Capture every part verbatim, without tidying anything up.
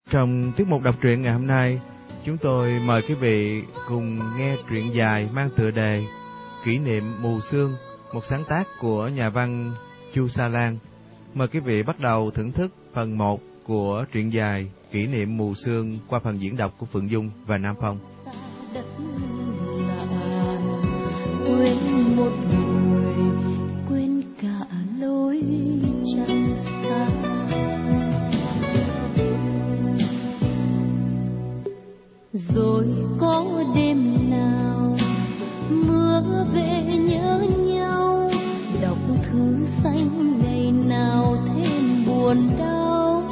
Trong tiết mục đọc truyện ngày hôm nay, chúng tôi mời quý vị cùng nghe truyện dài mang tựa đề Kỷ niệm mù sương, một sáng tác của nhà văn Chu Sa Lan. Mời quý vị bắt đầu thưởng thức phần một của truyện dài Kỷ niệm mù sương qua phần diễn đọc của Phượng Dung và Nam Phong. Quên một người, quên cả lối trăng xa. Rồi có đêm nào mưa về nhớ nhau, đọc thư xanh ngày nào thêm buồn đau.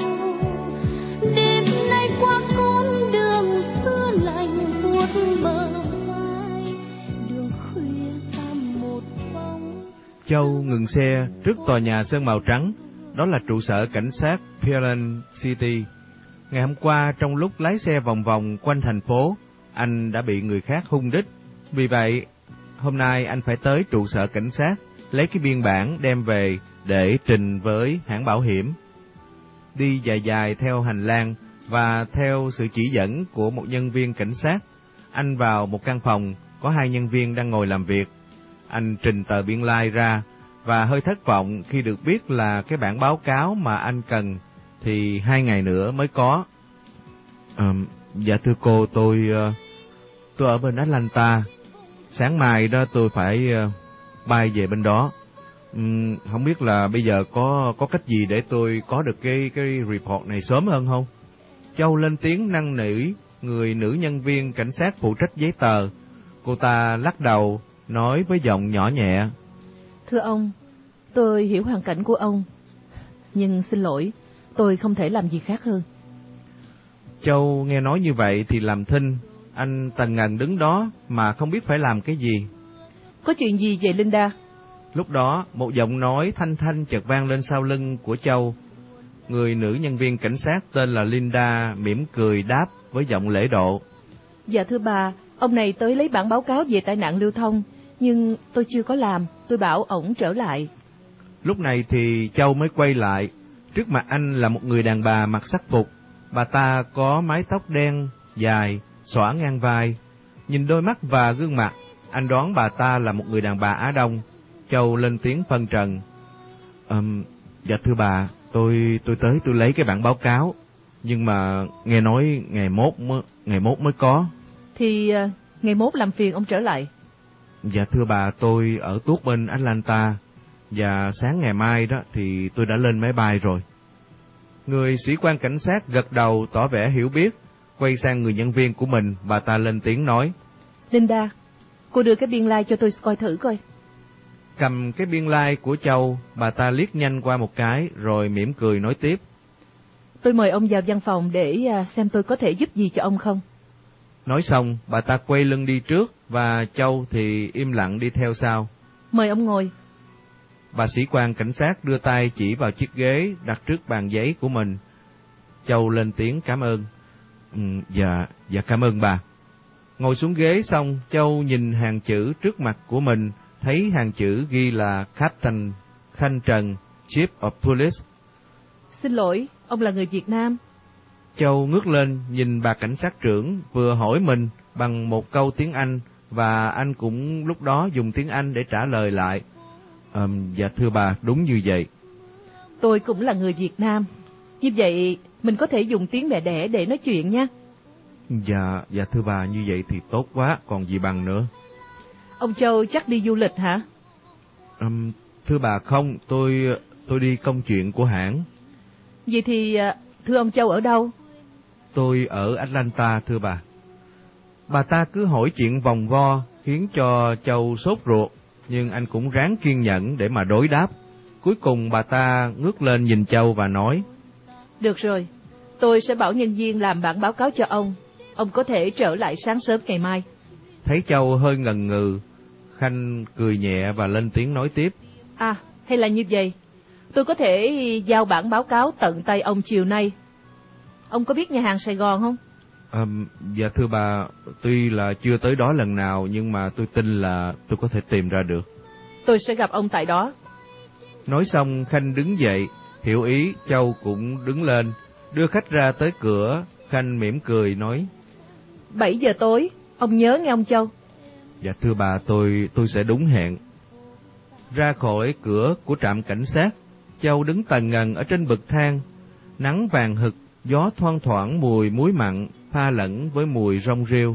Đêm nay qua con đường xưa lạnh buốt bờ vai, đường khuya ta một bóng. Châu ngừng xe trước tòa nhà sơn màu trắng, đó là trụ sở cảnh sát Pearland City. Ngày hôm qua, trong lúc lái xe vòng vòng quanh thành phố, anh đã bị người khác hung đích. Vì vậy, hôm nay anh phải tới trụ sở cảnh sát, lấy cái biên bản đem về để trình với hãng bảo hiểm. Đi dài dài theo hành lang và theo sự chỉ dẫn của một nhân viên cảnh sát, anh vào một căn phòng có hai nhân viên đang ngồi làm việc. Anh trình tờ biên lai ra và hơi thất vọng khi được biết là cái bản báo cáo mà anh cần thì hai ngày nữa mới có. À, dạ thưa cô, tôi tôi ở bên Atlanta. Sáng mai đó tôi phải bay về bên đó. Uhm, không biết là bây giờ có có cách gì để tôi có được cái cái report này sớm hơn không? Châu lên tiếng năn nỉ người nữ nhân viên cảnh sát phụ trách giấy tờ. Cô ta lắc đầu nói với giọng nhỏ nhẹ: Thưa ông, tôi hiểu hoàn cảnh của ông, nhưng xin lỗi, tôi không thể làm gì khác hơn. Châu nghe nói như vậy thì làm thinh. Anh tần ngần đứng đó mà không biết phải làm cái gì. Có chuyện gì vậy Linda? Lúc đó một giọng nói thanh thanh chợt vang lên sau lưng của Châu. Người nữ nhân viên cảnh sát tên là Linda mỉm cười đáp với giọng lễ độ: Dạ thưa bà, ông này tới lấy bản báo cáo về tai nạn lưu thông, nhưng tôi chưa có làm, tôi bảo ổng trở lại. Lúc này thì Châu mới quay lại. Trước mặt anh là một người đàn bà mặc sắc phục. Bà ta có mái tóc đen dài xõa ngang vai. Nhìn đôi mắt và gương mặt, anh đoán bà ta là một người đàn bà Á Đông. Châu lên tiếng phân trần: um, Dạ thưa bà, tôi tôi tới tôi lấy cái bản báo cáo, nhưng mà nghe nói ngày mốt mới, ngày mốt mới có. Thì uh, ngày mốt làm phiền ông trở lại. Dạ thưa bà, tôi ở tuốt bên Atlanta, và sáng ngày mai đó thì tôi đã lên máy bay rồi. Người sĩ quan cảnh sát gật đầu tỏ vẻ hiểu biết. Quay sang người nhân viên của mình, bà ta lên tiếng nói: Linda, cô đưa cái biên lai cho tôi coi thử coi. Cầm cái biên lai của Châu, bà ta liếc nhanh qua một cái rồi mỉm cười nói tiếp: Tôi mời ông vào văn phòng để xem tôi có thể giúp gì cho ông không. Nói xong, bà ta quay lưng đi trước và Châu thì im lặng đi theo sau. Mời ông ngồi. Bà sĩ quan cảnh sát đưa tay chỉ vào chiếc ghế đặt trước bàn giấy của mình. Châu lên tiếng cảm ơn. Ừ, dạ, dạ cảm ơn bà. Ngồi xuống ghế xong, Châu nhìn hàng chữ trước mặt của mình, thấy hàng chữ ghi là Captain Khanh Trần, Chief of Police. Xin lỗi, ông là người Việt Nam. Châu ngước lên nhìn bà cảnh sát trưởng vừa hỏi mình bằng một câu tiếng Anh, và anh cũng lúc đó dùng tiếng Anh để trả lời lại. À, dạ thưa bà, đúng như vậy. Tôi cũng là người Việt Nam. Như vậy mình có thể dùng tiếng mẹ đẻ để nói chuyện nha. Dạ, dạ thưa bà, như vậy thì tốt quá, còn gì bằng nữa. Ông Châu chắc đi du lịch hả? À, thưa bà không, tôi tôi đi công chuyện của hãng. Vậy thì thưa ông Châu ở đâu? Tôi ở Atlanta thưa bà. Bà ta cứ hỏi chuyện vòng vo khiến cho Châu sốt ruột, nhưng anh cũng ráng kiên nhẫn để mà đối đáp. Cuối cùng bà ta ngước lên nhìn Châu và nói: Được rồi, tôi sẽ bảo nhân viên làm bản báo cáo cho ông. Ông có thể trở lại sáng sớm ngày mai. Thấy Châu hơi ngần ngừ, Khanh cười nhẹ và lên tiếng nói tiếp: À, hay là như vậy, tôi có thể giao bản báo cáo tận tay ông chiều nay. Ông có biết nhà hàng Sài Gòn không? À, dạ thưa bà, tuy là chưa tới đó lần nào, nhưng mà tôi tin là tôi có thể tìm ra được. Tôi sẽ gặp ông tại đó. Nói xong Khanh đứng dậy, hiểu ý, Châu cũng đứng lên. Đưa khách ra tới cửa, Khanh mỉm cười nói: Bảy giờ tối, ông nhớ nghe ông Châu. Dạ thưa bà, tôi tôi sẽ đúng hẹn. Ra khỏi cửa của trạm cảnh sát, Châu đứng tần ngần ở trên bậc thang. Nắng vàng hực, gió thoang thoảng mùi muối mặn pha lẫn với mùi rong rêu.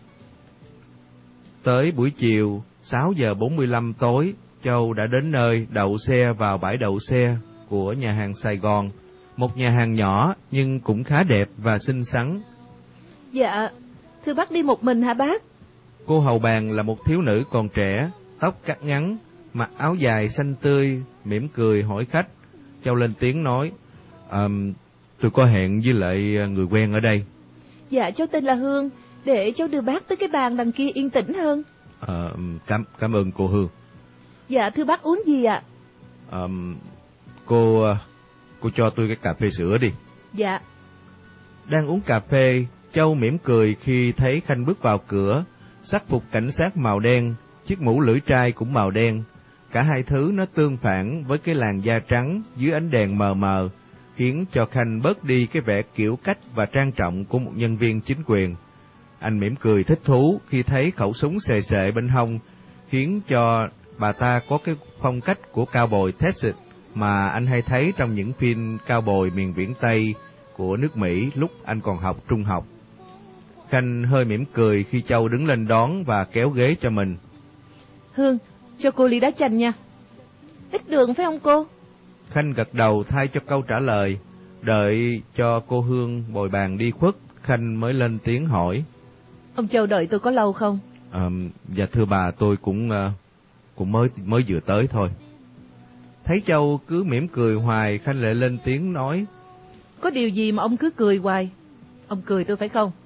Tới buổi chiều, sáu giờ bốn mươi lăm tối, Châu đã đến nơi đậu xe vào bãi đậu xe của nhà hàng Sài Gòn, một nhà hàng nhỏ nhưng cũng khá đẹp và xinh xắn. Dạ, thưa bác đi một mình hả bác? Cô hầu bàn là một thiếu nữ còn trẻ, tóc cắt ngắn, mặc áo dài xanh tươi, mỉm cười hỏi khách. Châu lên tiếng nói: um, tôi có hẹn với lại người quen ở đây. Dạ, cháu tên là Hương, để cháu đưa bác tới cái bàn đằng kia yên tĩnh hơn. À, cảm, cảm ơn cô Hương. Dạ, thưa bác uống gì ạ? À, cô, cô cho tôi cái cà phê sữa đi. Dạ. Đang uống cà phê, Châu mỉm cười khi thấy Khanh bước vào cửa, sắc phục cảnh sát màu đen, chiếc mũ lưỡi trai cũng màu đen. Cả hai thứ nó tương phản với cái làn da trắng dưới ánh đèn mờ mờ, khiến cho Khanh bớt đi cái vẻ kiểu cách và trang trọng của một nhân viên chính quyền. Anh mỉm cười thích thú khi thấy khẩu súng xề xệ bên hông, khiến cho bà ta có cái phong cách của cowboy Texas mà anh hay thấy trong những phim cowboy miền viễn Tây của nước Mỹ lúc anh còn học trung học. Khanh hơi mỉm cười khi Châu đứng lên đón và kéo ghế cho mình. Hương, cho cô ly đá chanh nha. Ít đường phải không cô? Khanh gật đầu thay cho câu trả lời. Đợi cho cô Hương bồi bàn đi khuất, Khanh mới lên tiếng hỏi: Ông Châu đợi tôi có lâu không? À, dạ thưa bà, tôi cũng cũng mới mới vừa tới thôi. Thấy Châu cứ mỉm cười hoài, Khanh lại lên tiếng nói: Có điều gì mà ông cứ cười hoài? Ông cười tôi phải không?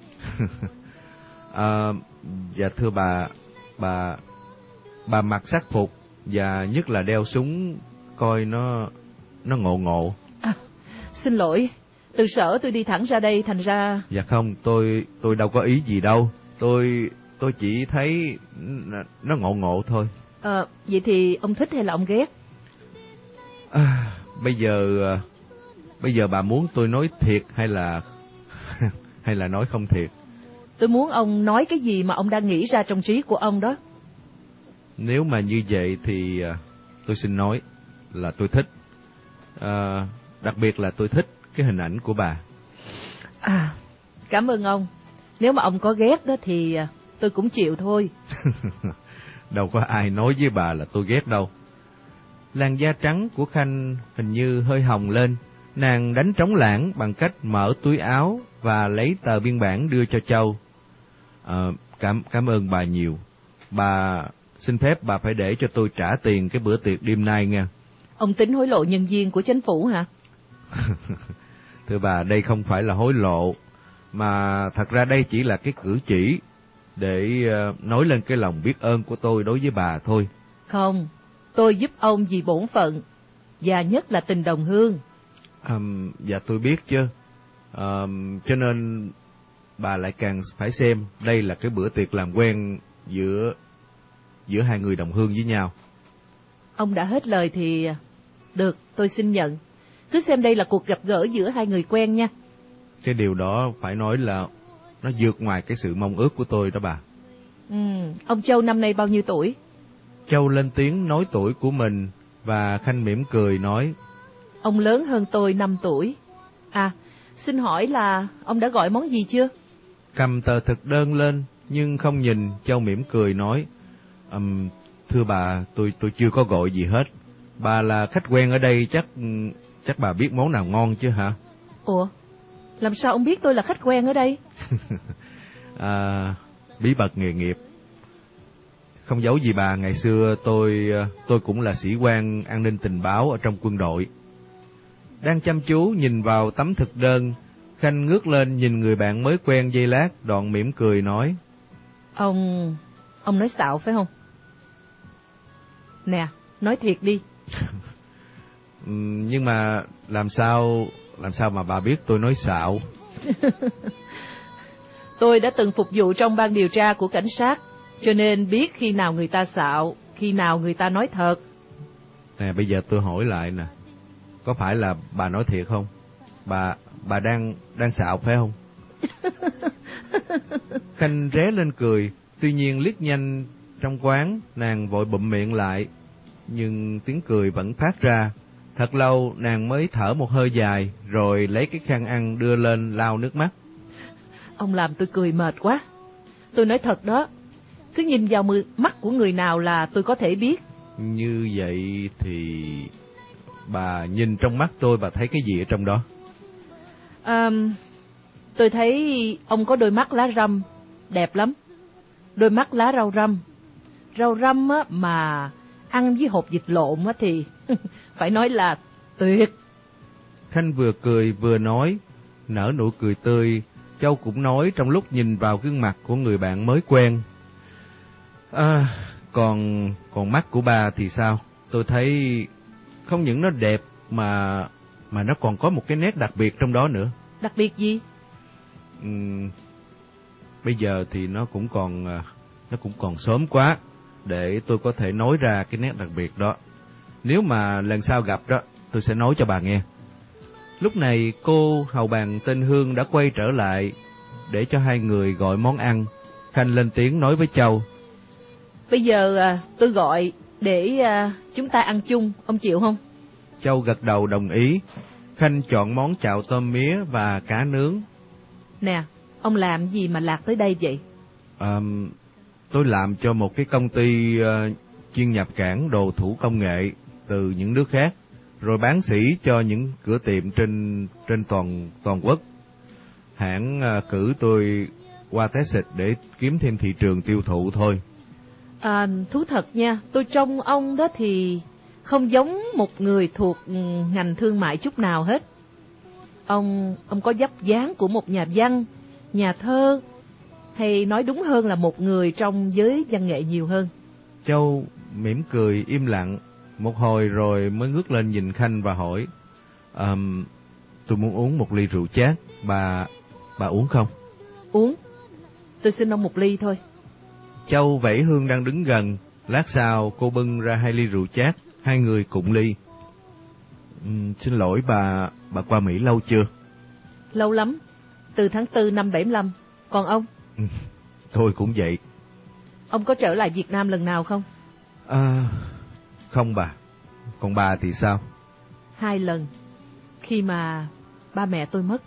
à, dạ thưa bà, bà bà mặc sắc phục và nhất là đeo súng, coi nó nó ngộ ngộ. À, xin lỗi, từ sở tôi đi thẳng ra đây thành ra. Dạ không, tôi tôi đâu có ý gì đâu, tôi tôi chỉ thấy nó ngộ ngộ thôi. À, vậy thì ông thích hay là ông ghét? À, bây giờ bây giờ bà muốn tôi nói thiệt hay là hay là nói không thiệt? Tôi muốn ông nói cái gì mà ông đang nghĩ ra trong trí của ông đó. Nếu mà như vậy thì tôi xin nói là tôi thích, à, đặc biệt là tôi thích cái hình ảnh của bà. À, cảm ơn ông. Nếu mà ông có ghét đó thì tôi cũng chịu thôi. Đâu có ai nói với bà là tôi ghét đâu. Làn da trắng của Khanh hình như hơi hồng lên. Nàng đánh trống lãng bằng cách mở túi áo và lấy tờ biên bản đưa cho Châu. À, cảm cảm ơn bà nhiều. Bà xin phép bà phải để cho tôi trả tiền cái bữa tiệc đêm nay nha. Ông tính hối lộ nhân viên của chính phủ hả? Thưa bà, đây không phải là hối lộ, mà thật ra đây chỉ là cái cử chỉ để uh, nói lên cái lòng biết ơn của tôi đối với bà thôi. Không, tôi giúp ông vì bổn phận, và nhất là tình đồng hương. Um, dạ tôi biết chứ, um, cho nên bà lại càng phải xem đây là cái bữa tiệc làm quen giữa giữa hai người đồng hương với nhau. Ông đã hết lời thì được, tôi xin nhận. Cứ xem đây là cuộc gặp gỡ giữa hai người quen nha. Cái điều đó phải nói là nó vượt ngoài cái sự mong ước của tôi đó bà. Ừ, ông Châu năm nay bao nhiêu tuổi? Châu lên tiếng nói tuổi của mình và Khanh mỉm cười nói: Ông lớn hơn tôi năm tuổi. À, xin hỏi là ông đã gọi món gì chưa? Cầm tờ thực đơn lên nhưng không nhìn, Châu mỉm cười nói: um, thưa bà, tôi tôi chưa có gọi gì hết. Bà là khách quen ở đây, chắc chắc bà biết món nào ngon chứ hả? Ủa, làm sao ông biết tôi là khách quen ở đây? à, bí mật nghề nghiệp. Không giấu gì bà, ngày xưa tôi tôi cũng là sĩ quan an ninh tình báo ở trong quân đội. Đang chăm chú nhìn vào tấm thực đơn, Khanh ngước lên nhìn người bạn mới quen giây lát, đoạn mỉm cười nói: Ông... ông nói xạo phải không? Nè, nói thiệt đi. Nhưng mà làm sao làm sao mà bà biết tôi nói xạo? Tôi đã từng phục vụ trong ban điều tra của cảnh sát, cho nên biết khi nào người ta xạo, khi nào người ta nói thật. Nè, bây giờ tôi hỏi lại nè, có phải là bà nói thiệt không? Bà bà đang đang xạo phải không? Khanh ré lên cười, tuy nhiên liếc nhanh trong quán, nàng vội bụm miệng lại, nhưng tiếng cười vẫn phát ra. Thật lâu nàng mới thở một hơi dài, rồi lấy cái khăn ăn đưa lên lau nước mắt. Ông làm tôi cười mệt quá. Tôi nói thật đó, cứ nhìn vào mắt của người nào là tôi có thể biết. Như vậy thì bà nhìn trong mắt tôi, bà thấy cái gì ở trong đó? À, tôi thấy ông có đôi mắt lá răm, đẹp lắm. Đôi mắt lá rau răm. Rau răm á, mà ăn với hột vịt lộn á thì phải nói là tuyệt. Khanh vừa cười vừa nói, nở nụ cười tươi. Châu cũng nói trong lúc nhìn vào gương mặt của người bạn mới quen. À, còn còn mắt của bà thì sao? Tôi thấy không những nó đẹp mà mà nó còn có một cái nét đặc biệt trong đó nữa. Đặc biệt gì? Uhm, bây giờ thì nó cũng còn nó cũng còn sớm quá để tôi có thể nói ra cái nét đặc biệt đó. Nếu mà lần sau gặp đó, tôi sẽ nói cho bà nghe. Lúc này cô hầu bàn tên Hương đã quay trở lại để cho hai người gọi món ăn. Khanh lên tiếng nói với Châu. Bây giờ à, tôi gọi để à, chúng ta ăn chung, ông chịu không? Châu gật đầu đồng ý. Khanh chọn món chạo tôm mía và cá nướng. Nè, ông làm gì mà lạc tới đây vậy? À, tôi làm cho một cái công ty uh, chuyên nhập cảng đồ thủ công nghệ từ những nước khác, rồi bán sỉ cho những cửa tiệm trên trên toàn toàn quốc. Hãng uh, cử tôi qua Texas để kiếm thêm thị trường tiêu thụ thôi. À, thú thật nha, tôi trông ông đó thì không giống một người thuộc ngành thương mại chút nào hết. Ông ông có vóc dáng của một nhà văn, nhà thơ, hay nói đúng hơn là một người trong giới văn nghệ nhiều hơn. Châu mỉm cười im lặng một hồi rồi mới ngước lên nhìn Khanh và hỏi, um, tôi muốn uống một ly rượu chát, bà bà uống không? Uống, tôi xin ông một ly thôi. Châu vẫy Hương đang đứng gần. Lát sau cô bưng ra hai ly rượu chát, hai người cụng ly. Uhm, xin lỗi bà, bà qua Mỹ lâu chưa? Lâu lắm, từ tháng tư năm bảy mươi lăm. Còn ông? Tôi cũng vậy. Ông có trở lại Việt Nam lần nào không? À, không bà. Còn bà thì sao? Hai lần, khi mà ba mẹ tôi mất.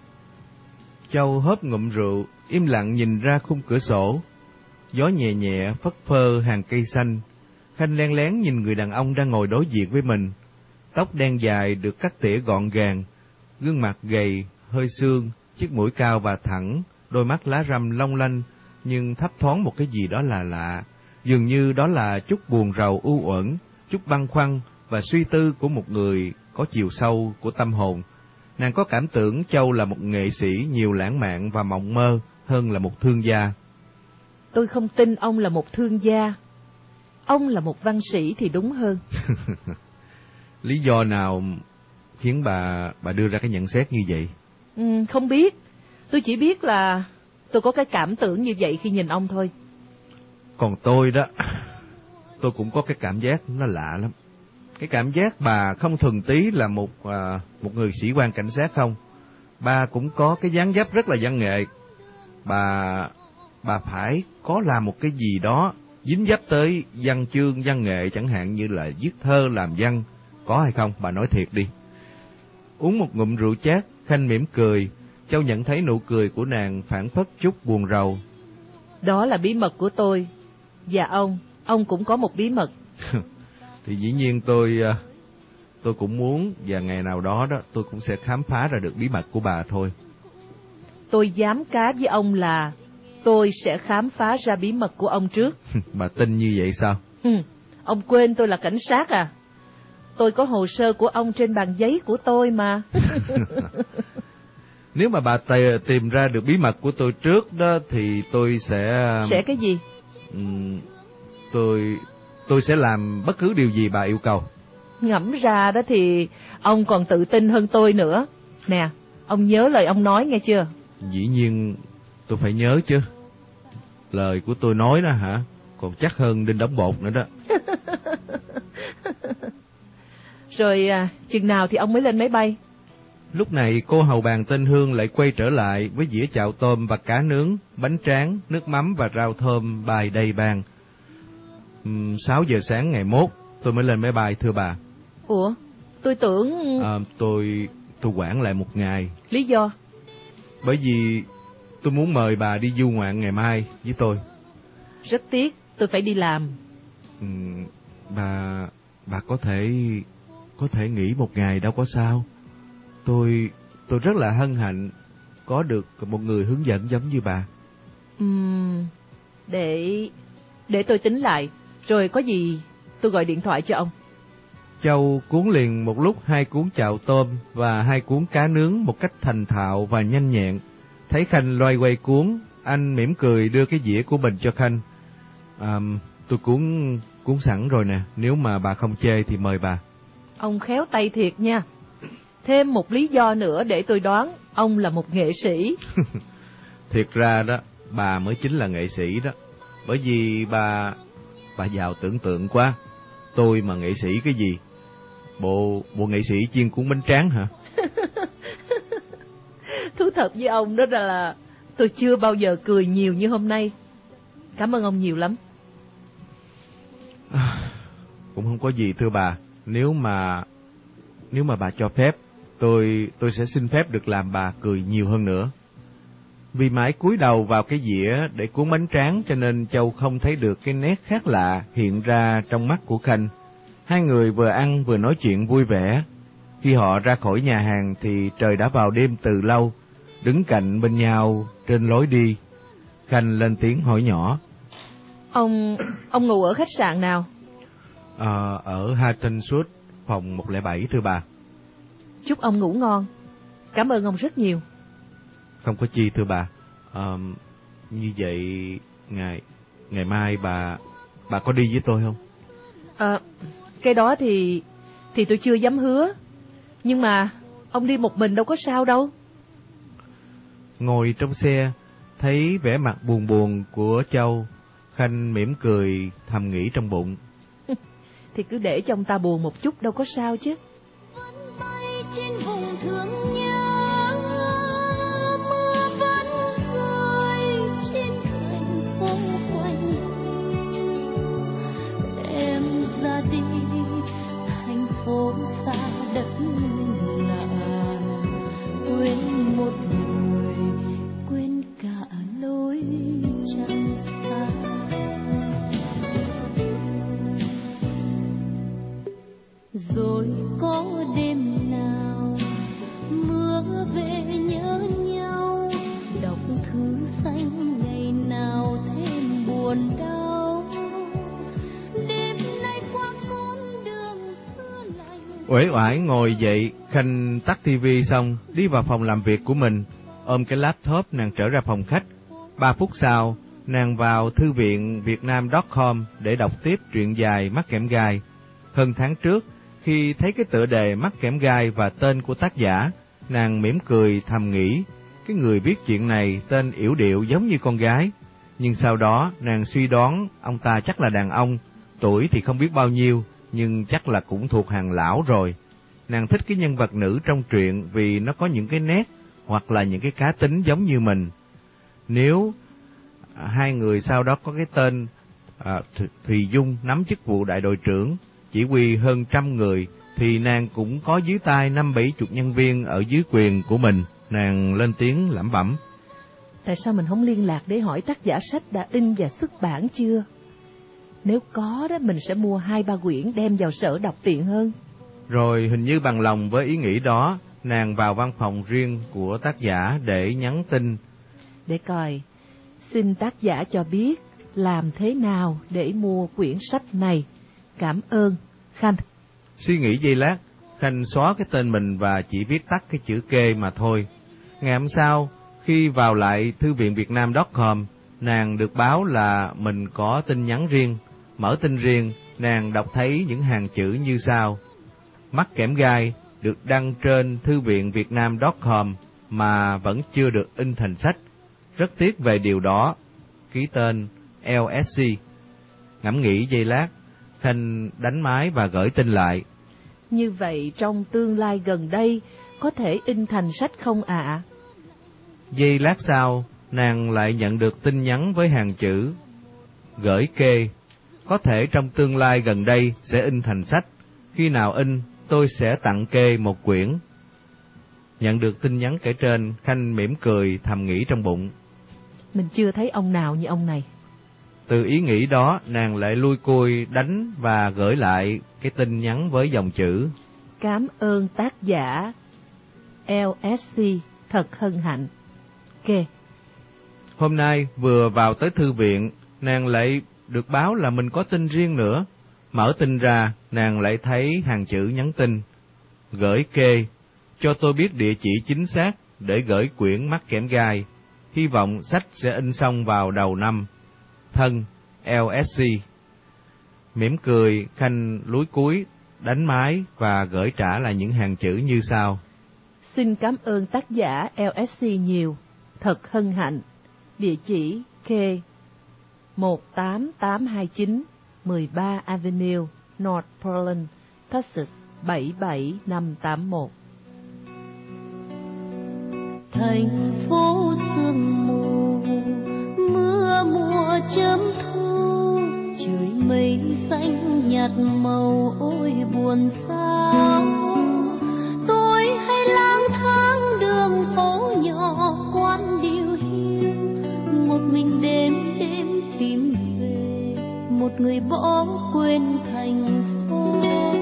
Châu hớp ngụm rượu, im lặng nhìn ra khung cửa sổ. Gió nhẹ nhẹ phất phơ hàng cây xanh. Khanh len lén nhìn người đàn ông đang ngồi đối diện với mình. Tóc đen dài được cắt tỉa gọn gàng, gương mặt gầy, hơi xương, chiếc mũi cao và thẳng, đôi mắt lá răm long lanh, nhưng thấp thoáng một cái gì đó là lạ. Dường như đó là chút buồn rầu u uẩn, chút băn khoăn và suy tư của một người có chiều sâu của tâm hồn. Nàng có cảm tưởng Châu là một nghệ sĩ nhiều lãng mạn và mộng mơ hơn là một thương gia. Tôi không tin ông là một thương gia. Ông là một văn sĩ thì đúng hơn. Lý do nào khiến bà bà đưa ra cái nhận xét như vậy? Ừ, không biết. Tôi chỉ biết là tôi có cái cảm tưởng như vậy khi nhìn ông thôi. Còn tôi đó, tôi cũng có cái cảm giác nó lạ lắm. Cái cảm giác bà không thuần túy là một à, một người sĩ quan cảnh sát không. Bà cũng có cái dáng dấp rất là văn nghệ. Bà bà phải có làm một cái gì đó dính dấp tới văn chương, văn nghệ, chẳng hạn như là viết thơ, làm văn. Có hay không? Bà nói thiệt đi. Uống một ngụm rượu chát, Khanh mỉm cười. Châu nhận thấy nụ cười của nàng phảng phất chút buồn rầu. Đó là bí mật của tôi. Và ông, ông cũng có một bí mật. Thì dĩ nhiên tôi tôi cũng muốn, và ngày nào đó đó tôi cũng sẽ khám phá ra được bí mật của bà thôi. Tôi dám cá với ông là tôi sẽ khám phá ra bí mật của ông trước. Bà tin như vậy sao? Ừ, ông quên tôi là cảnh sát à? Tôi có hồ sơ của ông trên bàn giấy của tôi mà. Nếu mà bà tìm ra được bí mật của tôi trước đó thì tôi sẽ... Sẽ cái gì? Uhm, tôi tôi sẽ làm bất cứ điều gì bà yêu cầu. Ngẫm ra đó thì ông còn tự tin hơn tôi nữa. Nè, ông nhớ lời ông nói nghe chưa? Dĩ nhiên tôi phải nhớ chứ. Lời của tôi nói đó hả? Còn chắc hơn đinh đóng bột nữa đó. Rồi à, chừng nào thì ông mới lên máy bay? Lúc này cô hầu bàn tên Hương lại quay trở lại với dĩa chạo tôm và cá nướng, bánh tráng, nước mắm và rau thơm bày đầy bàn. Uhm, sáu giờ sáng ngày mốt tôi mới lên máy bay thưa bà. Ủa, tôi tưởng... À, tôi tôi quản lại một ngày. Lý do? Bởi vì tôi muốn mời bà đi du ngoạn ngày mai với tôi. Rất tiếc, tôi phải đi làm. Uhm, bà bà có thể có thể nghỉ một ngày đâu có sao. Tôi tôi rất là hân hạnh có được một người hướng dẫn giống như bà. Uhm, để để tôi tính lại, rồi có gì tôi gọi điện thoại cho ông. Châu cuốn liền một lúc hai cuốn chạo tôm và hai cuốn cá nướng một cách thành thạo và nhanh nhẹn. Thấy Khanh loay quay cuốn, anh mỉm cười đưa cái dĩa của mình cho Khanh. À, tôi cuốn cuốn sẵn rồi nè, nếu mà bà không chê thì mời bà. Ông khéo tay thiệt nha. Thêm một lý do nữa để tôi đoán ông là một nghệ sĩ. Thiệt ra đó, bà mới chính là nghệ sĩ đó. Bởi vì bà bà giàu tưởng tượng quá. Tôi mà nghệ sĩ cái gì? Bộ bộ nghệ sĩ chuyên cuốn bánh tráng hả? Thú thật với ông đó là tôi chưa bao giờ cười nhiều như hôm nay. Cảm ơn ông nhiều lắm. À, cũng không có gì thưa bà. Nếu mà nếu mà bà cho phép, tôi tôi sẽ xin phép được làm bà cười nhiều hơn nữa. Vì mãi cúi đầu vào cái dĩa để cuốn bánh tráng cho nên Châu không thấy được cái nét khác lạ hiện ra trong mắt của Khanh. Hai người vừa ăn vừa nói chuyện vui vẻ. Khi họ ra khỏi nhà hàng thì trời đã vào đêm từ lâu. Đứng cạnh bên nhau trên lối đi, Khanh lên tiếng hỏi nhỏ. Ông ông ngủ ở khách sạn nào? À, ở Hatton Suite, phòng một không bảy thưa bà. Chúc ông ngủ ngon. Cảm ơn ông rất nhiều. Không có chi thưa bà. À, như vậy ngày ngày mai bà bà có đi với tôi không? À, cái đó thì thì tôi chưa dám hứa. Nhưng mà ông đi một mình đâu có sao đâu. Ngồi trong xe, thấy vẻ mặt buồn buồn của Châu, Khanh mỉm cười thầm nghĩ trong bụng. Thì cứ để cho ông ta buồn một chút đâu có sao chứ. Rồi có đêm nào mưa về nhớ nhau, đọc thư xanh ngày nào thêm buồn đau. Đêm nay qua con đường xưa lạnh. Uể oải ngồi dậy, Khanh tắt tivi xong đi vào phòng làm việc của mình, ôm cái laptop nàng trở ra phòng khách. Ba phút sau, nàng vào thư viện vietnam chấm com để đọc tiếp truyện dài Mắc Kẽm Gai. Hơn tháng trước, khi thấy cái tựa đề Mắc Kẽm Gai và tên của tác giả, nàng mỉm cười thầm nghĩ, cái người viết chuyện này tên yểu điệu giống như con gái. Nhưng sau đó, nàng suy đoán ông ta chắc là đàn ông, tuổi thì không biết bao nhiêu, nhưng chắc là cũng thuộc hàng lão rồi. Nàng thích cái nhân vật nữ trong truyện vì nó có những cái nét hoặc là những cái cá tính giống như mình. Nếu à, hai người sau đó có cái tên à, Thùy Dung nắm chức vụ đại đội trưởng, chỉ huy hơn trăm người, thì nàng cũng có dưới tay năm bảy chục nhân viên ở dưới quyền của mình. Nàng lên tiếng lẩm bẩm. Tại sao mình không liên lạc để hỏi tác giả sách đã in và xuất bản chưa? Nếu có đó, mình sẽ mua hai ba quyển đem vào sở đọc tiện hơn. Rồi hình như bằng lòng với ý nghĩ đó, nàng vào văn phòng riêng của tác giả để nhắn tin. Để coi, xin tác giả cho biết làm thế nào để mua quyển sách này. Cảm ơn, Khanh. Suy nghĩ giây lát, Khanh xóa cái tên mình và chỉ viết tắt cái chữ kê mà thôi. Ngày hôm sau, khi vào lại thư viện vietnam chấm com, nàng được báo là mình có tin nhắn riêng. Mở tin riêng, nàng đọc thấy những hàng chữ như sau. Mắc Kẽm Gai được đăng trên thư viện vietnam chấm com mà vẫn chưa được in thành sách. Rất tiếc về điều đó. Ký tên lờ ét xê. Ngẫm nghĩ giây lát, Khanh đánh máy và gửi tin lại. Như vậy trong tương lai gần đây, có thể in thành sách không ạ? Giây lát sau, nàng lại nhận được tin nhắn với hàng chữ: gửi kê, có thể trong tương lai gần đây sẽ in thành sách. Khi nào in, tôi sẽ tặng kê một quyển. Nhận được tin nhắn kể trên, Khanh mỉm cười thầm nghĩ trong bụng: mình chưa thấy ông nào như ông này. Từ ý nghĩ đó, nàng lại lui cui đánh và gửi lại cái tin nhắn với dòng chữ: Cảm ơn tác giả lờ ét xê, thật hân hạnh. Kê. Hôm nay vừa vào tới thư viện, nàng lại được báo là mình có tin riêng nữa. Mở tin ra, nàng lại thấy hàng chữ nhắn tin: gửi kê, cho tôi biết địa chỉ chính xác để gửi quyển Mắt Kẽm Gai. Hy vọng sách sẽ in xong vào đầu năm. Thân, lờ ét xê. Mỉm cười, Khanh lúi cúi, đánh máy và gửi trả lại những hàng chữ như sau: Xin cảm ơn tác giả lờ ét xê nhiều, thật hân hạnh. Địa chỉ K một tám tám hai chín mười ba Avenue, North Portland, Texas bảy bảy năm tám một. Thành phố sương mù, mưa mùa chớm thu, trời mây xanh nhạt màu ôi buồn sao. Tôi hay lang thang đường phố nhỏ quán điều hiu, một mình đêm đêm tìm về một người bỏ quên thành phố.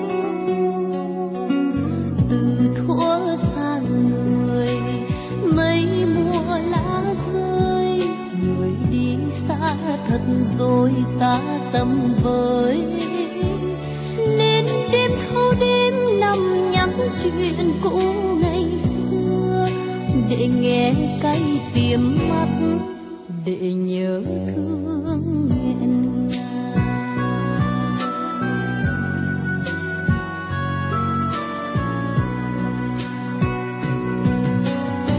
Từ thuở xa người, mây mùa lá rơi, người đi xa thật rồi xa tầm với, nên đêm thâu đêm nằm nhắc chuyện cũ ngày xưa, để nghe cay tìm mắt, để nhớ thương.